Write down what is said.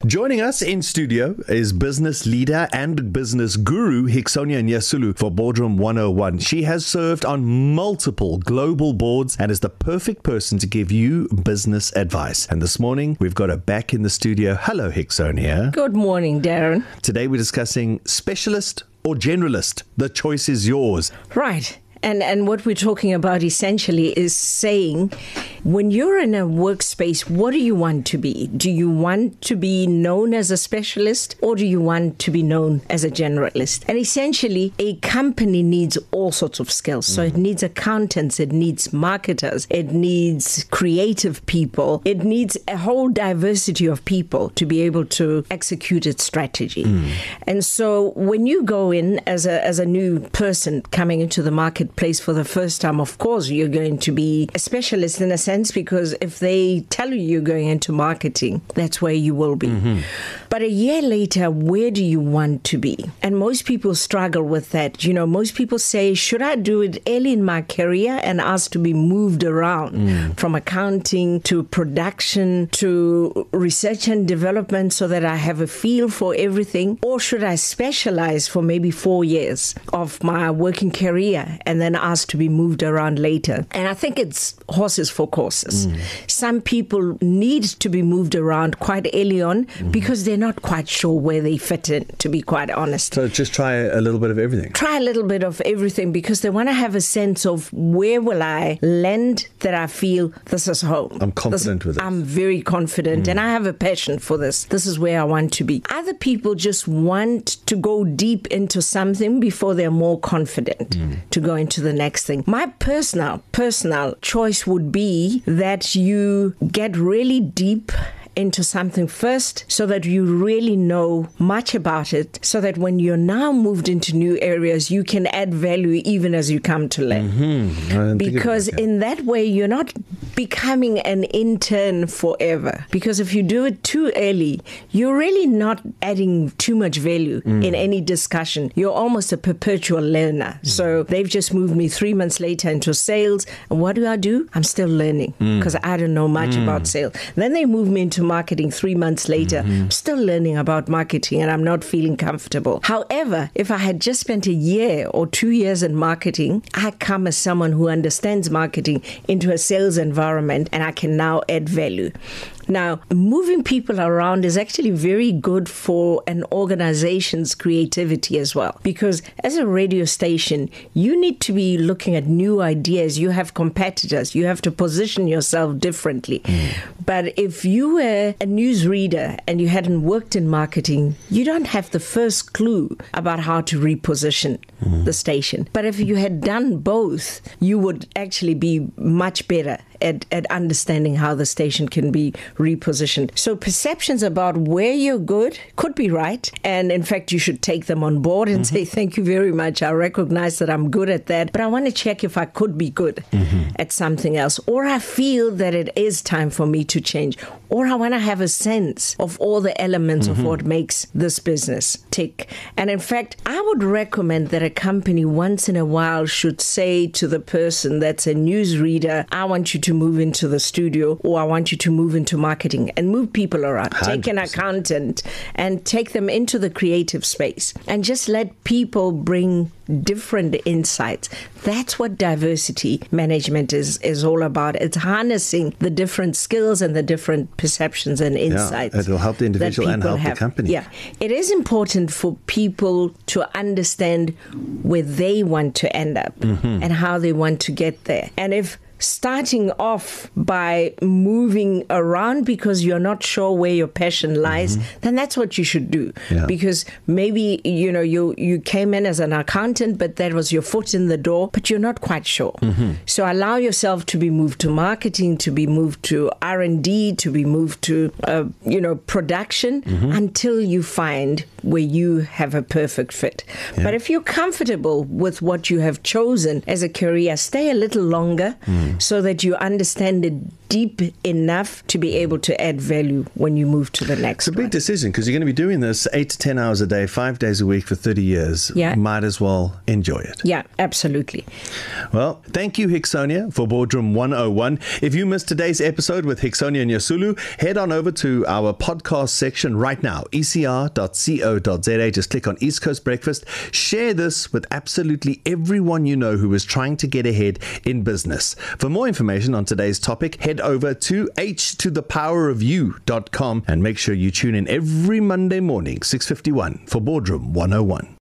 Joining us in studio is business leader and business guru Hixonia Nyasulu for Boardroom 101. She has served on multiple global boards and is the perfect person to give you business advice. And this morning, we've got her back in the studio. Hello, Hixonia. Good morning, Darren. Today, we're discussing specialist or generalist. The choice is yours. Right. And what we're talking about essentially is saying, when you're in a workspace, what do you want to be? Do you want to be known as a specialist, or do you want to be known as a generalist? And essentially, a company needs all sorts of skills. So it needs accountants, it needs marketers, it needs creative people, it needs a whole diversity of people to be able to execute its strategy. And so when you go in as a new person coming into the marketplace for the first time, of course, you're going to be a specialist in a sense, because if they tell you you're going into marketing, that's where you will be. But a year later, where do you want to be? And most people struggle with that. You know, most people say, should I do it early in my career and ask to be moved around from accounting to production to research and development so that I have a feel for everything? Or should I specialize for maybe 4 years of my working career and then ask to be moved around later? And I think it's horses for courses. Some people need to be moved around quite early on because they're not quite sure where they fit in, to be quite honest. So just try a little bit of everything. Try a little bit of everything because they want to have a sense of where will I land that I feel this is home. I'm confident with it. I'm very confident and I have a passion for this. This is where I want to be. Other people just want to go deep into something before they're more confident to go into the next thing. My personal choice would be that you get really deep into something first so that you really know much about it, so that when you're now moved into new areas, you can add value even as you come to learn. Because in that way, you're not becoming an intern forever. Because if you do it too early, you're really not adding too much value in any discussion. You're almost a perpetual learner. So they've just moved me 3 months later into sales. And what do? I'm still learning because I don't know much about sales. Then they move me into marketing 3 months later. I'm still learning about marketing and I'm not feeling comfortable. However, if I had just spent a year or 2 years in marketing, I come as someone who understands marketing into a sales environment and I can now add value. Now, moving people around is actually very good for an organization's creativity as well. Because as a radio station, you need to be looking at new ideas. You have competitors. You have to position yourself differently. But if you were a newsreader and you hadn't worked in marketing, you don't have the first clue about how to reposition the station. But if you had done both, you would actually be much better at understanding how the station can be repositioned. So perceptions about where you're good could be right. And in fact, you should take them on board and say, thank you very much. I recognize that I'm good at that, but I want to check if I could be good at something else. Or I feel that it is time for me to change. Or I want to have a sense of all the elements of what makes this business tick. And in fact, I would recommend that a company once in a while should say to the person that's a newsreader, I want you to move into the studio, or I want you to move into marketing, and move people around. 100%. Take an accountant and take them into the creative space and just let people bring different insights. That's what diversity management is all about. It's harnessing the different skills and the different perceptions and insights. Yeah, it will help the individual and help the company. Yeah, it is important for people to understand where they want to end up and how they want to get there. And if starting off by moving around because you're not sure where your passion lies, then that's what you should do. Yeah. Because maybe, you came in as an accountant, but that was your foot in the door, but you're not quite sure. So allow yourself to be moved to marketing, to be moved to R&D, to be moved to, production until you find where you have a perfect fit. Yeah. But if you're comfortable with what you have chosen as a career, stay a little longer so that you understand it deep enough to be able to add value when you move to the next It's a big one. decision because you're going to be doing this 8 to 10 hours a day, 5 days a week for 30 years. Yeah. Might as well enjoy it. Yeah, absolutely. Well, thank you, Hixonia, for Boardroom 101. If you missed today's episode with Hixonia and Nyasulu, head on over to our podcast section right now, ecr.co.za. Just click on East Coast Breakfast. Share this with absolutely everyone you know who is trying to get ahead in business. For more information on today's topic, head over to htothepowerofyou.com and make sure you tune in every Monday morning, 6:51 for Boardroom 101.